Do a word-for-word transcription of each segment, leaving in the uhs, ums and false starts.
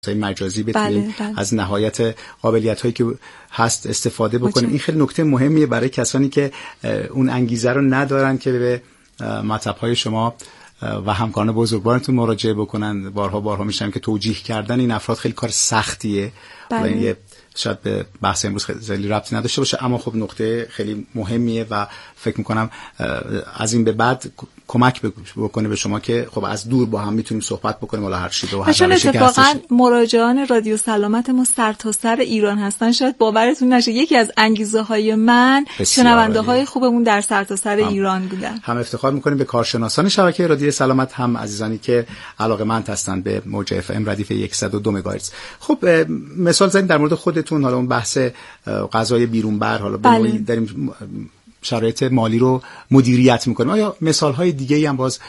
مجازی بتونیم بله، بله. از نهایت قابلیت‌هایی که هست استفاده بکنیم. این خیلی نکته مهمیه برای کسانی که اون انگیزه رو ندارن که به مطب‌های شما و همکاران بزرگوارتون مراجعه بکنن. بارها بارها میشم که توجیه کردن این افراد خیلی کار سختیه. بله. شاید به بحث امروز خیلی ربطی نداشته باشه، اما خب نکته خیلی مهمیه و فکر میکنم از این به بعد کمک بکنه به شما که خب از دور با هم میتونیم صحبت بکنیم ولی هر چیزی و چون اتفاقا مراجعان رادیو سلامت ما سر تا سر ایران هستن. شاید باورتون نشه یکی از انگیزه های من شنونده های خوبمون در سر تا سر ایران بودن. هم افتخار میکنیم به کارشناسان شبکه رادیو سلامت، هم عزیزانی که علاقه‌مند هستن به موج اف ام ردیف صد و دو مگاهرتز. خب مثال زدیم در مورد خودتون، حالا اون بحث غذای بیرون بر، حالا به نوعی داریم شرایط مالی رو مدیریت میکنیم. آیا مثال‌های دیگه‌ای هم باز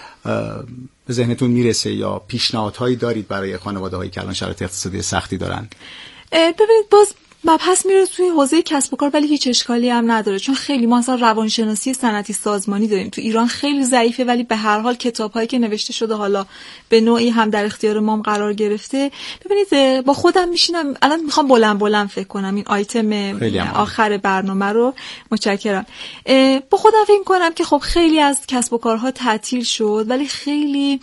به ذهنتون میرسه یا پیشنهادهایی دارید برای خانواده‌هایی که الان شرایط اقتصادی سختی دارن؟ ببینید باز مبحث میره توی حوزه کسب و کار، ولی هیچ اشکالی هم نداره، چون خیلی ما اصلا روانشناسی صنعتی سازمانی داریم تو ایران، خیلی ضعیفه، ولی به هر حال کتاب‌هایی که نوشته شده حالا به نوعی هم در اختیار ما هم قرار گرفته. ببینید با خودم میشینم الان میخوام بلند بلند فکر کنم این آیتم آخر برنامه رو. متشکرم. با خودم فکر کنم که خب خیلی از کسب و کارها تعطیل شد، ولی خیلی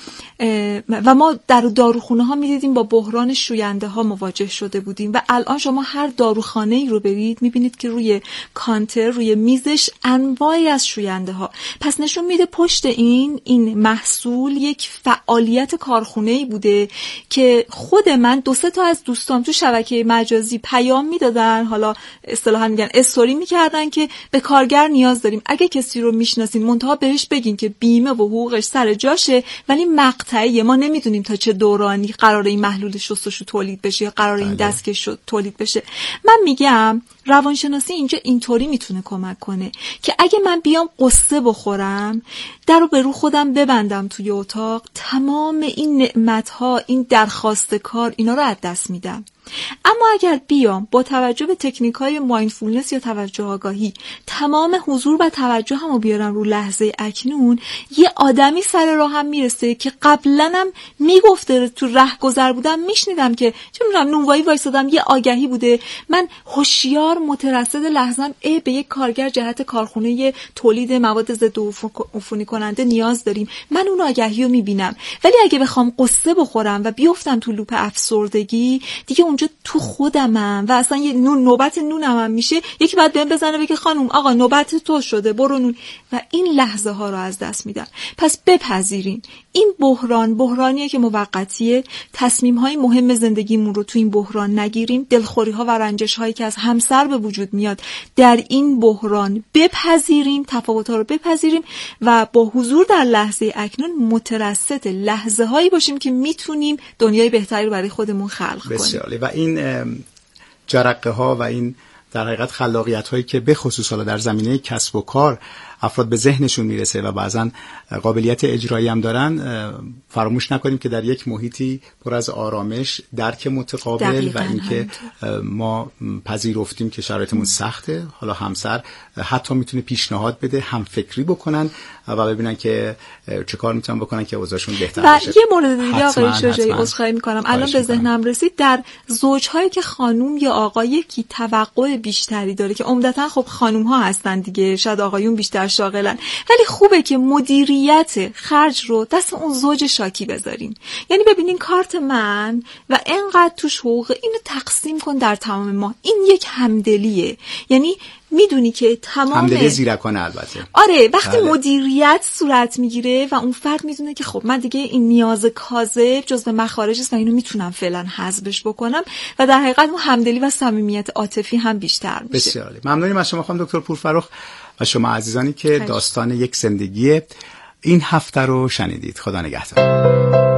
و ما در داروخونه ها میدیدیم با بحران شوینده ها مواجه شده بودیم و الان شما هر داروخانه ای رو برید میبینید که روی کانتر، روی میزش انواعی از شوینده ها. پس نشون میده پشت این این محصول یک فعالیت کارخونه ای بوده که خود من دو سه تا از دوستام تو شبکه مجازی پیام میدادن، حالا اصطلاحا میگن استوری میکردن که به کارگر نیاز داریم، اگه کسی رو میشناسین منتها بهش بگین که بیمه و حقوقش سر جاشه، ولی مقطعیه، ما نمیدونیم تا چه دورانی قراره این محلول شستشو تولید بشه یا قراره این دستکش تولید بشه. من میگم روانشناسی اینجا اینطوری میتونه کمک کنه که اگه من بیام قصه بخورم، در رو به رو خودم ببندم توی اتاق، تمام این نعمت‌ها، این درخواست کار، اینا رو از دست میدم. اما اگر بیام با توجه به تکنیک‌های مایندفولنس یا توجه آگاهی تمام حضور و توجه همو بیارم رو لحظه اکنون، یه آدمی سر راهم میرسه که قبلا هم میگفته تو رهگذر بودم میشنیدم که چه می‌دونم نونوایی وایسادم، یه آگهی بوده، من هوشیار مترصد لحظه‌ام ای به یک کارگر جهت کارخونه تولید مواد ضد عفونی کننده نیاز داریم، من اون آگهی رو میبینم. ولی اگه بخوام قصه بخورم و بیفتم تو لوپ افسردگی، دیگه اونجا تو خودمم و اصلا یه نون نوبت نونم هم میشه، یکی بعد بهم بزنه بگه خانم آقا نوبت تو شده برو نون، و این لحظه ها رو از دست میدم. پس بپذیرین این بحران بحرانیه که موقتیه، تصمیم های مهم زندگیمون رو تو این بحران نگیریم، دلخوری ها و رنجش هایی که از همسر به وجود میاد در این بحران بپذیریم، تفاوت ها رو بپذیریم و با حضور در لحظه اکنون مترصد لحظه هایی باشیم که میتونیم دنیای بهتری رو برای خودمون خلق کنیم. بسیاری. و این جرقه ها و این در حقیقت خلاقیت هایی که به خصوص حالا در زمینه کسب و کار افراد به ذهنشون میرسه و بعضا قابلیت اجرایی هم دارن، فراموش نکنیم که در یک محیطی پر از آرامش، درک متقابل و اینکه ما پذیرفتیم که شرایطمون سخته، حالا همسر حتی میتونه پیشنهاد بده، هم فکری بکنن و ببینن که چه کار میتونن بکنن که اوضاعشون بهتر بشه. و یه مورد دیگه آقای شجاعی عذرخواهی میکنم الان به ذهنم رسید، در زوجهایی که خانوم یا آقا یکی توقع بیشتری داره که عمدتاً خب خانوم ها هستن دیگه، شاید آقایون بیشتر شاغلن، ولی خوبه که مدیریت خرج رو دست اون زوج شاکی بذارین. یعنی ببینین کارت من و انقدر توش حقوق، اینو تقسیم کن در تمام ماه. این یک همدلیه، یعنی میدونی که تمام همدلی زیرکانه البته. آره وقتی بله. مدیریت صورت میگیره و اون فرد میدونه که خب من دیگه این نیاز کاذب جزء مخارج است و اینو میتونم فعلا حذفش بکنم و در حقیقت اون همدلی و صمیمیت عاطفی هم بیشتر میشه. بسیار ممنونیم از شما خانم دکتر پورفرخ و شما عزیزانی که داستان یک زندگی این هفته رو شنیدید. خدا نگهدار.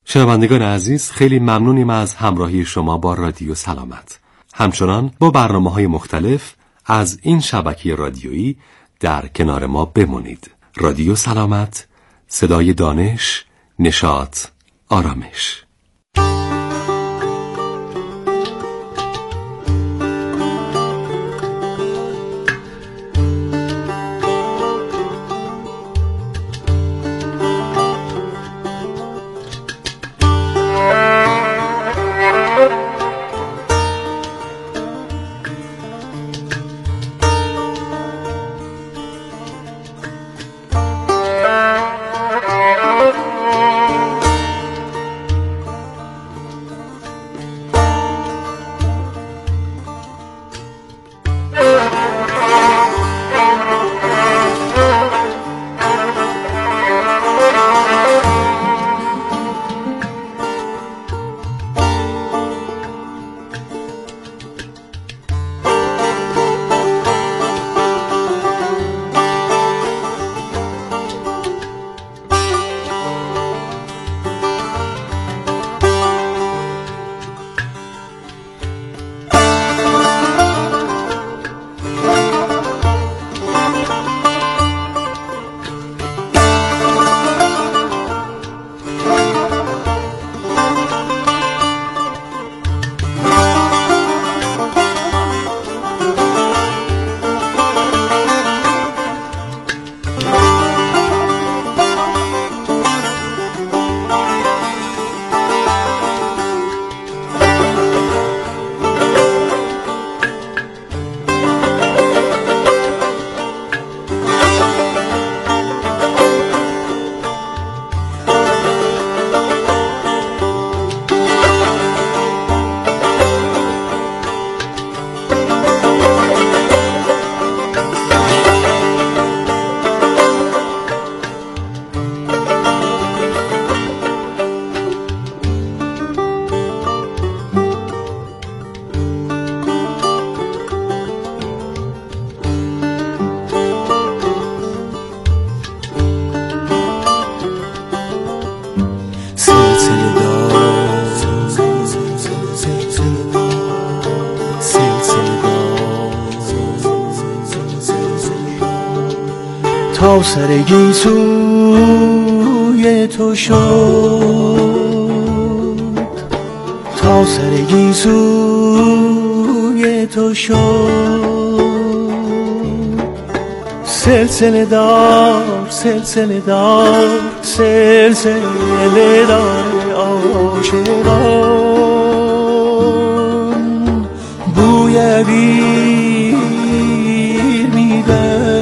شنوندگان عزیز، خیلی ممنونیم از همراهی شما با رادیو سلامت. همچنان با برنامه‌های مختلف از این شبکه رادیویی در کنار ما بمونید. رادیو سلامت، صدای دانش، نشاط، آرامش. تا سر گیسوی تو شد، تا سر گیسوی تو شد، سلسله دار سلسله دار سلسله دار عاشقان، بوی عبیر میبرد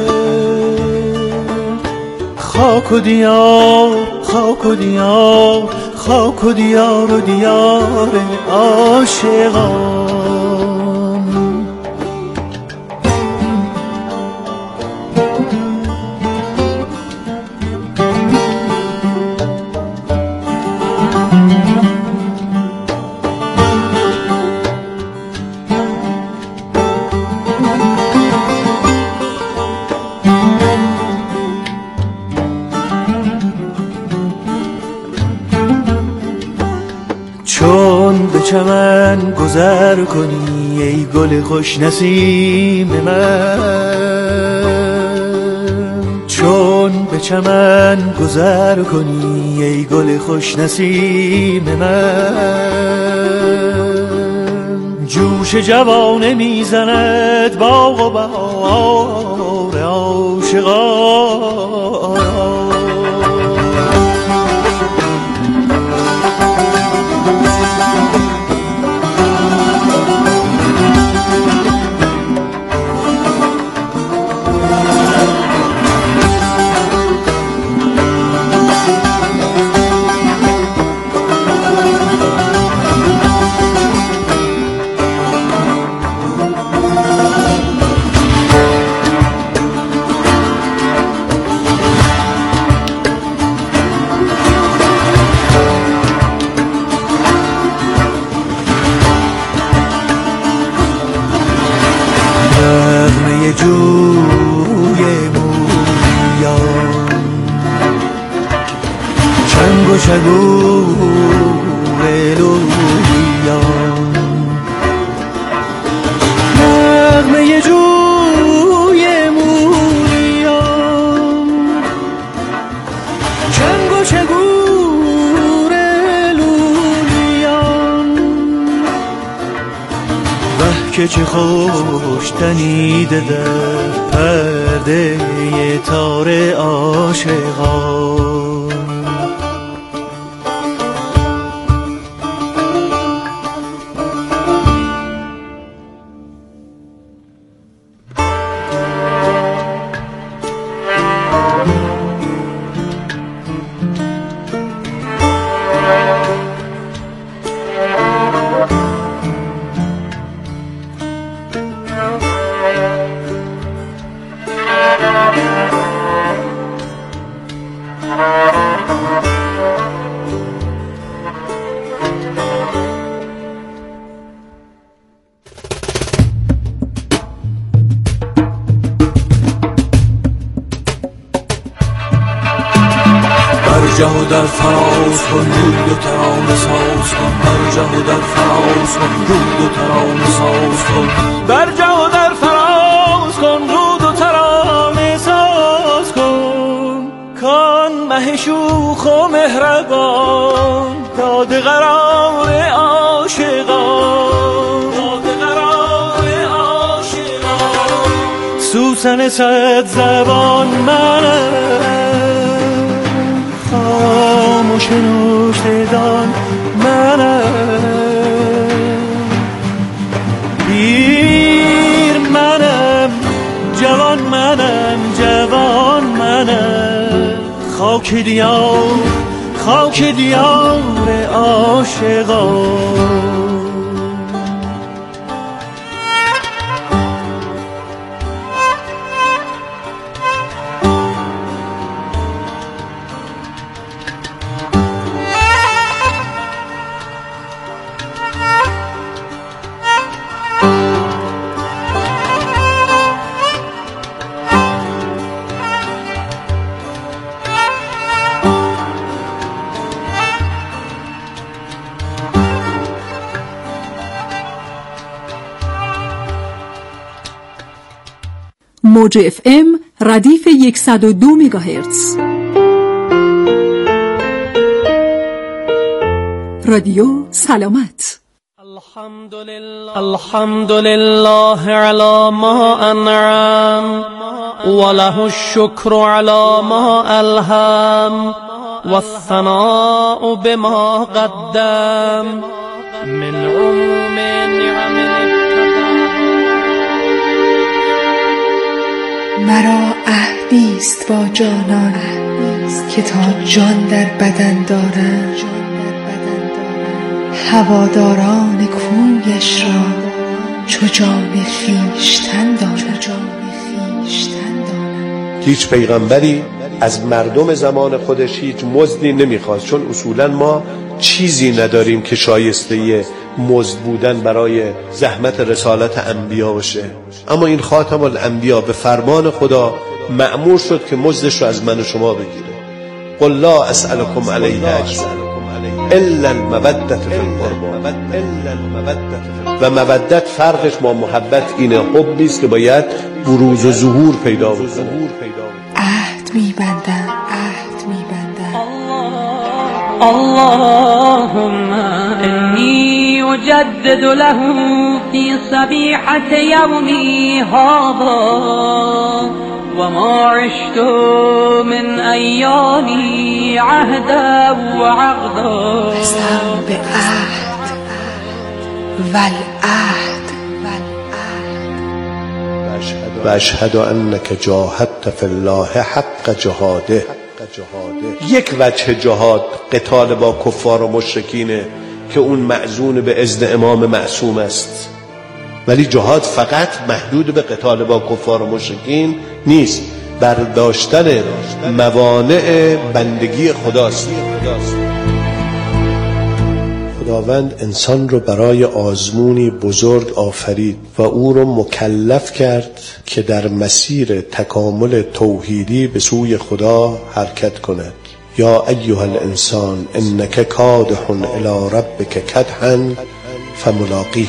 خاک و دیار، خاک و دیار، خاک و دیار و دیار عاشقان. چون به چمن گذر کنی ای گل خوش نسیم من، چون به چمن گذر کنی ای گل خوش نسیم من، جوش جوانه میزند باغ و بهار عاشقان. و شگور لولیان نغمه جوی موریان چنگ و شگور لولیان وه که چه خوش دنیده در پرده تار عاشقان جهو در فراز کن رود و ترانه ساز کن بر جهو در فراز کن رود و ترانه ساز کن بر جهو در فراز کن رود و ترانه ساز کن کان مه شوخ و مهربان داد قرار عاشقان داد قرار عاشقان سوسن صد زبان منم خاموش نوشدان منم پیر منم جوان منم جوان منم خاک دیار خاک دیار عاشقان موج اف ام ردیف صد و دو مگاهرتز. رادیو سلامت. الحمدلله الحمدلله علی ما انعم وله الشکر علی ما الهم والثناء بما قدم من عموم نعم. مرا عهدیست با جانان که تا جان در بدن دارم هواداران کویش را چو جان خویشتن دارم. هیچ پیغمبری از مردم زمان خودش هیچ مزدی نمیخواست، چون اصولا ما چیزی نداریم که شایسته مزد بودن برای زحمت رسالت انبیا باشه. اما این خاتم الانبیا به فرمان خدا مأمور شد که مزدش رو از من و شما بگیره. قل لا اسألكم علیه اجرا الا المودة فی القربى. و مودت فرقش با محبت اینه، حبی است که باید بروز و ظهور پیدا بکنه. عهد میبندم عهد میبندم اللهم انی اجدد له فی صبیحة یومی هذا و ما عشت من ایامی عهدا و عقدا. قسم به عهد والعهد و اشهد انک جاهدت فی الله حق جهاده. یک وجه جهاد قتال با کفار و مشرکینه که اون معزون به اذن امام معصوم است، ولی جهاد فقط محدود به قتال با کفار و مشرکین نیست، برداشتن موانع بندگی خداست. خداوند انسان رو برای آزمونی بزرگ آفرید و او رو مکلف کرد که در مسیر تکامل توحیدی به سوی خدا حرکت کند. یا ایها الانسان انک کادح الی ربک کدحا فملاقیه.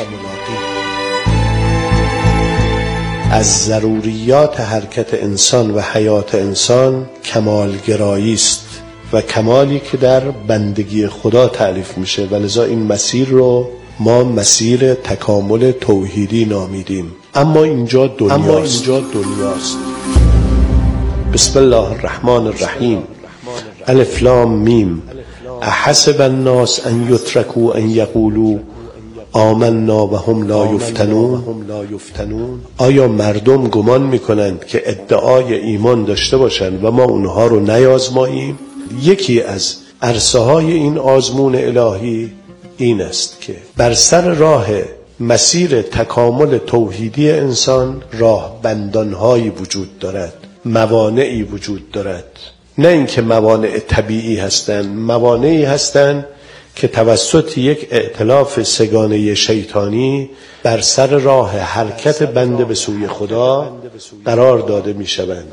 از ضروریات حرکت انسان و حیات انسان کمالگرایی است و کمالی که در بندگی خدا تعریف میشه و لذا این مسیر رو ما مسیر تکامل توحیدی نامیدیم. اما اینجا دنیاست. اما اینجا دنیاست. بسم الله الرحمن الرحیم. الف لام میم. احسب الناس ان یترکوا ان یقولوا آمنا و هم لا یفتنون. آیا مردم گمان میکنند که ادعای ایمان داشته باشند و ما اونها رو نیازماییم؟ یکی از عرصه های این آزمون الهی این است که بر سر راه مسیر تکامل توحیدی انسان راه بندانهایی وجود دارد، موانعی وجود دارد. نه اینکه موانع طبیعی هستند، موانعی هستند که توسط یک ائتلاف سگانه شیطانی بر سر راه حرکت بنده به سوی خدا قرار داده می شوند.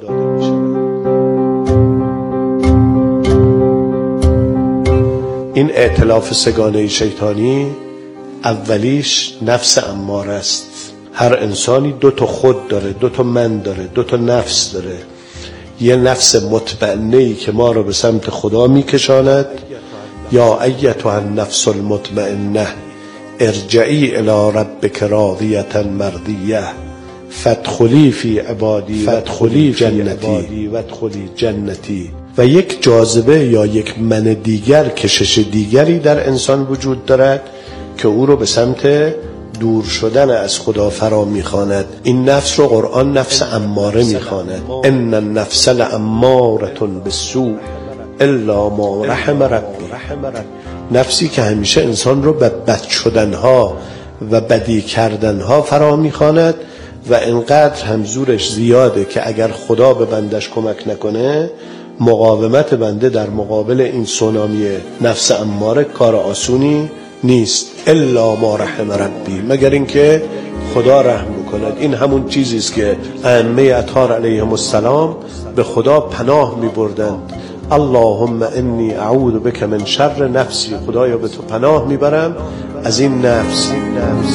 این ائتلاف سگانه شیطانی اولیش نفس اماره است. هر انسانی دو تا خود داره، دو تا من داره، دو تا نفس داره. یه نفس مطمئنه‌ای که ما رو به سمت خدا میکشاند، یا ایتها النفس المطمئنه ارجعی الی ربک راضیة مرضیه فادخلی فی عبادی وادخلی جنتی وادخلی جنتی. و یک جاذبه یا یک من دیگر، کشش دیگری در انسان وجود دارد که او رو به سمت دور شدن از خدا فرا میخواند. این نفس رو قرآن نفس اماره میخواند. ان النفس لاماره بالسوء الا ما رحم ربی. نفسی که همیشه انسان رو به بد شدنها و بدی کردنها فرا میخواند و انقدر هم زورش زیاده که اگر خدا به بندش کمک نکنه، مقاومت بنده در مقابل این سونامی نفس اماره کار آسونی نیست. الا ما رحم ربی، مگر اینکه خدا رحم بکند. این همون چیزی است که ائمه اطهار علیهم السلام به خدا پناه می بردند. اللهم انی اعوذ بک من شر نفسی. خدایا به تو پناه میبرم از این نفس. این نفس.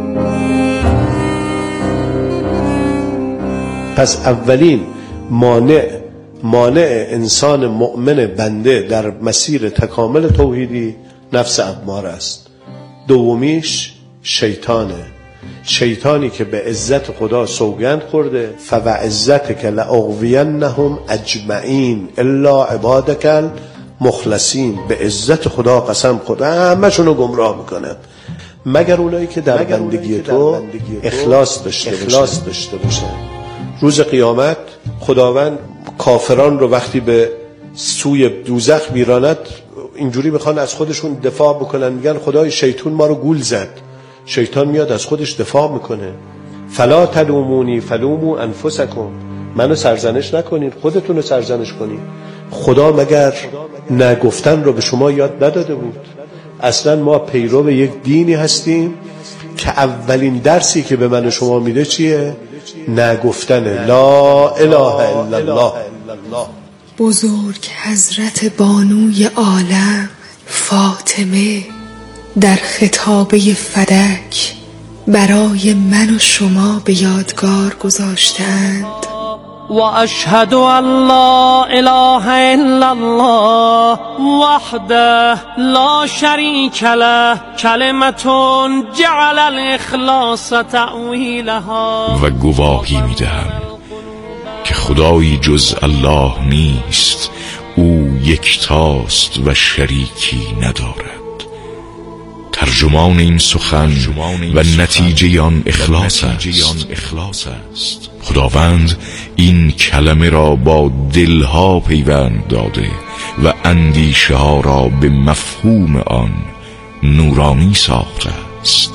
پس اولین مانع مانع انسان مؤمن بنده در مسیر تکامل توحیدی نفس اماره است. دومیش شیطانه. شیطانی که به عزت خدا سوگند خورده، فوعزتک لاغوینهم اجمعین الا عبادک المخلصین. به عزت خدا قسم خورده همشون رو گمراه میکنم مگر اونایی که در بندگی تو اخلاص داشته اخلاص داشته باشن. روز قیامت خداوند کافران رو وقتی به سوی دوزخ میراند، اینجوری میخوان از خودشون دفاع بکنن، میگن خدای شیطان ما رو گول زد. شیطان میاد از خودش دفاع میکنه. فلا تلومونی فلومو انفسکم. منو سرزنش نکنید، خودتون رو سرزنش کنید. خدا مگر نگفتن رو به شما یاد نداده بود؟ اصلا ما پیرو یک دینی هستیم که اولین درسی که به من و شما میده چیه؟ نگفتنه. لا اله الا الله. بزرگ حضرت بانوی عالم فاطمه در خطابه فدک برای من و شما به یادگار گذاشتند: و اشهد ان لا اله الا الله وحده لا شریک له کلمة جعل الاخلاص تأویلها. و گواهی میدهم که خدایی جز الله نیست، او یکتاست و شریکی ندارد. ترجمان این سخن و نتیجه آن اخلاص است. خداوند این کلمه را با دلها پیوند داده و اندیشه ها را به مفهوم آن نورانی ساخته است.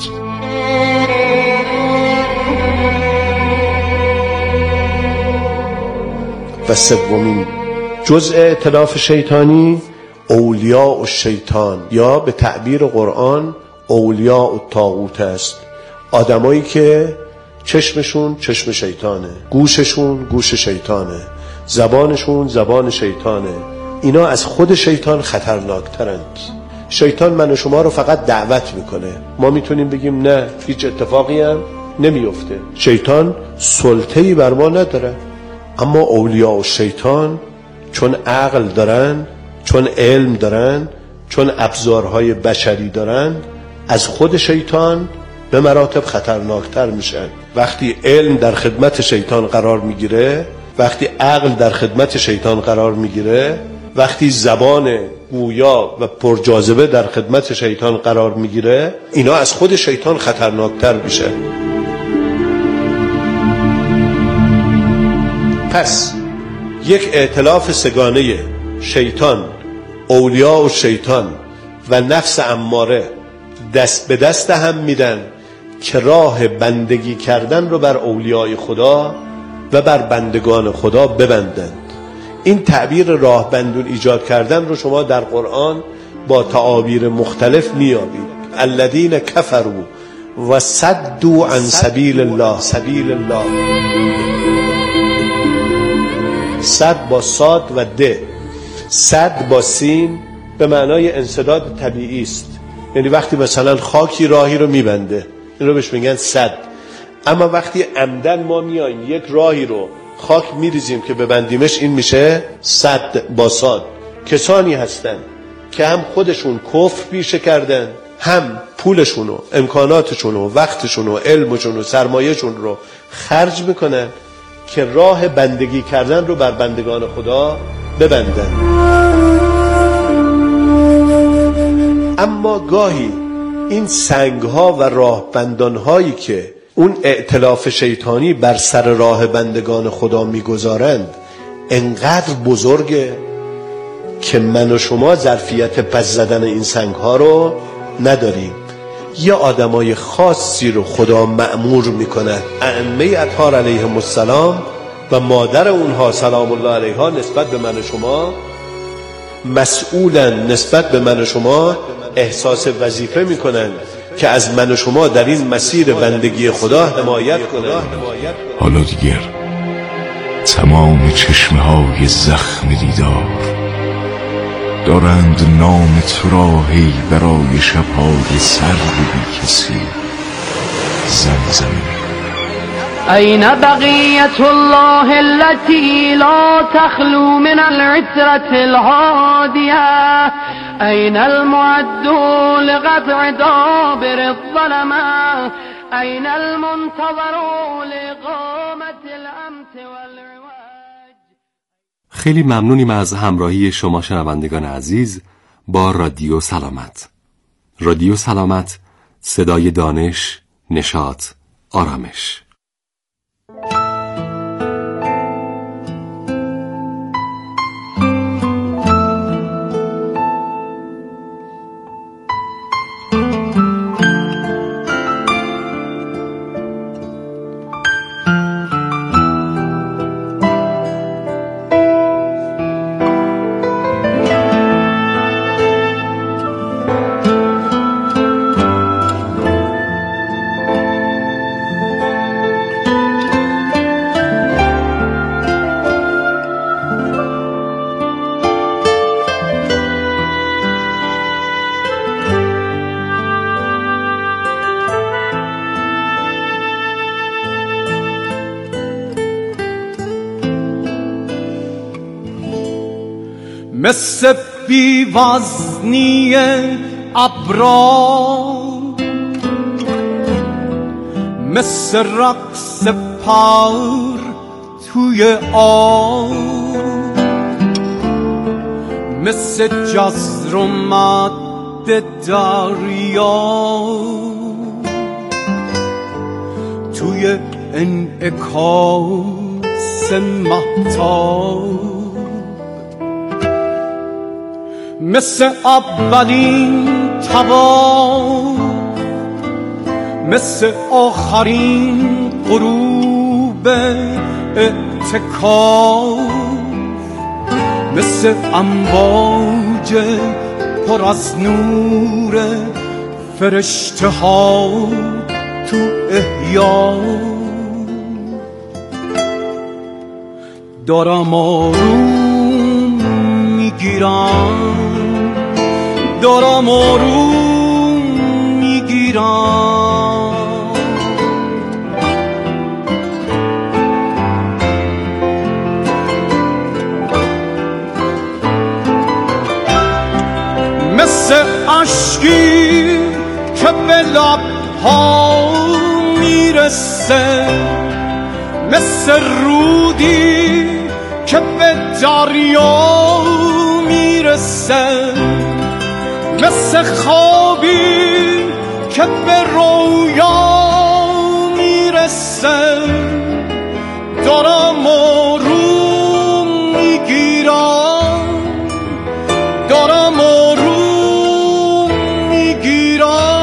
و سومین جزء ائتلاف شیطانی اولیاء الشیطان، یا به تعبیر قرآن اولیاء الطاغوت است. آدمایی که چشمشون چشم شیطانه، گوششون گوش شیطانه، زبانشون زبان شیطانه. اینا از خود شیطان خطرناکترند. شیطان من و شما رو فقط دعوت میکنه، ما میتونیم بگیم نه هیچ اتفاقی هم نمیفته. شیطان سلطه‌ای بر ما نداره، اما اولیاء شیطان چون عقل دارن، چون علم دارن، چون ابزارهای بشری دارن، از خود شیطان به مراتب خطرناکتر میشن. وقتی علم در خدمت شیطان قرار میگیره، وقتی عقل در خدمت شیطان قرار میگیره، وقتی زبان گویا و پرجاذبه در خدمت شیطان قرار میگیره، اینا از خود شیطان خطرناکتر میشه. پس یک ائتلاف سگانه شیطان، اولیاء و شیطان و نفس اماره دست به دست هم میدن که راه بندگی کردن رو بر اولیاء خدا و بر بندگان خدا ببندند. این تعبیر راه بندون ایجاد کردن رو شما در قرآن با تعابیر مختلف میابید. الذین کفروا و صدوا عن سبیل الله. سبیل الله صد با صاد و د، صد با سین به معنای انسداد طبیعی است. یعنی وقتی مثلا خاکی راهی رو میبنده، این رو بهش میگن صد. اما وقتی عمدن ما میایم یک راهی رو خاک میریزیم که ببندیمش، این میشه صد با صاد. کسانی هستن که هم خودشون کفر پیشه کردن، هم پولشون و امکاناتشون و وقتشون و علمشون و سرمایهشون رو خرج میکنن که راه بندگی کردن رو بر بندگان خدا ببندن. اما گاهی این سنگها و راه بندانهایی که اون ائتلاف شیطانی بر سر راه بندگان خدا میگذارند انقدر بزرگه که من و شما ظرفیت پس زدن این سنگها رو نداریم. یا آدمای خاصی رو خدا مأمور میکنه، ائمه اطهار علیهم السلام و مادر اونها سلام الله علیها نسبت به من و شما مسئولن، نسبت به من و شما احساس وظیفه میکنن که از من و شما در این مسیر بندگی خدا حمایت کنن. حالا دیگر تمام چشمه های زخم دیدار دارند نام تو را هی برای شبهای سرد بی کسی زمزمه. أين بقية الله التي لا تخلو من العترة الهادية؟ أين المعد لقطع دابر الظلمة؟ أين المنتظر لإقامة الأمت والعواج؟ خیلی ممنونیم از همراهی شما شنوندگان عزیز با رادیو سلامت. رادیو سلامت، صدای دانش، نشاط، آرامش. مثل بی وزنی ابرار، مثل رقص پار توی آب، مثل جزر و مد دریا توی انعکاس مهتاب، مثل اولین طواف، مثل آخرین غروب اعتکاف، مثل امواج پر از نور فرشته ها تو احیا، دارم آروم میگیرم، دارم آروم میگیرم. مثل عشقی که به لبها میرسه، مثل رودی که به دریا میرسه، مثل خوابی که به رویا میرسه. دارم آروم میگیرم، دارم آروم میگیرم.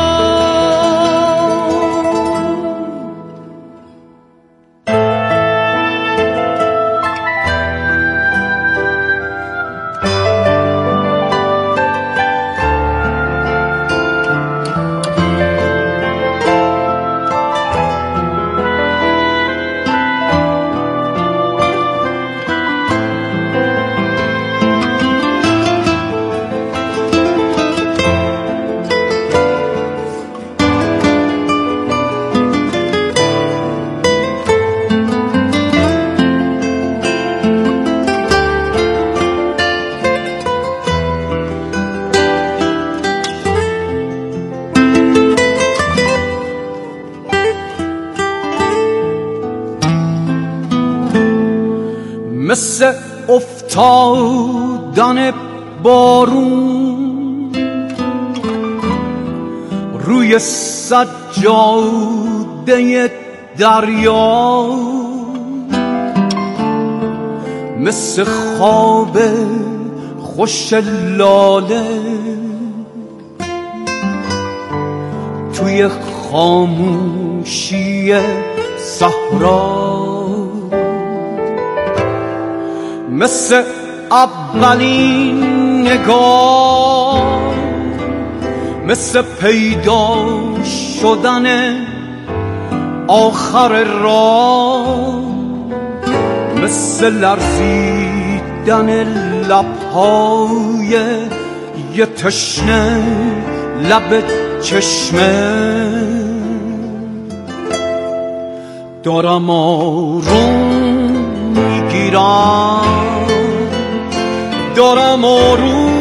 مثل افتادن بارون روی سجاده دریا، مثل خواب خوش لاله توی خاموشی صحرا، مثل اولین نگاه، مثل پیدا شدن آخر راه، مثل لرزیدن لبهای یه تشنه لب چشمه. دارم آروم میگیرم، دارم آروم